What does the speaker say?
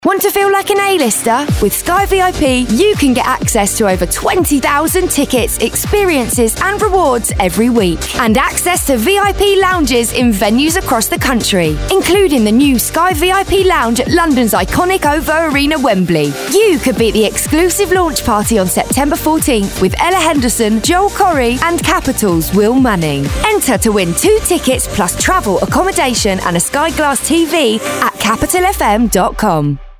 Want to feel like an A-lister? With Sky VIP, you can get access to over 20,000 tickets, experiences and rewards every week. And access to VIP lounges in venues across the country, including the new Sky VIP Lounge at London's iconic OVO Arena, Wembley. You could be at the exclusive launch party on September 14th with Ella Henderson, Joel Corry and Capital's Will Manning. Enter to win 2 tickets plus travel, accommodation and a Sky Glass TV at capitalfm.com.